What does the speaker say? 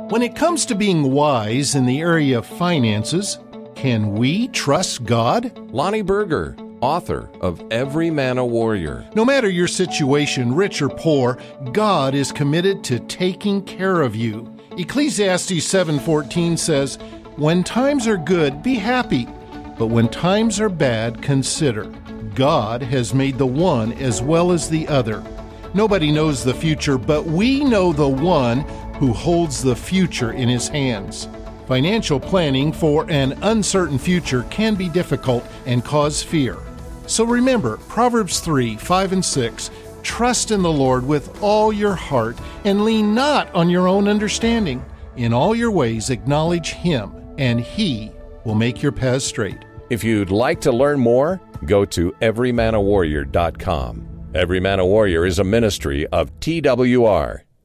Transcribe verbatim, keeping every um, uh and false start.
When it comes to being wise in the area of finances, can we trust God? Lonnie Berger, author of Every Man a Warrior. No matter your situation, rich or poor, God is committed to taking care of you. Ecclesiastes seven fourteen says, "When times are good, be happy, but when times are bad, consider. God has made the one as well as the other." Nobody knows the future, but we know the one who holds the future in his hands. Financial planning for an uncertain future can be difficult and cause fear. So remember, Proverbs three, five, and six, trust in the Lord with all your heart and lean not on your own understanding. In all your ways acknowledge Him, and He will make your paths straight. If you'd like to learn more, go to every man a warrior dot com. Every Man a Warrior is a ministry of T W R.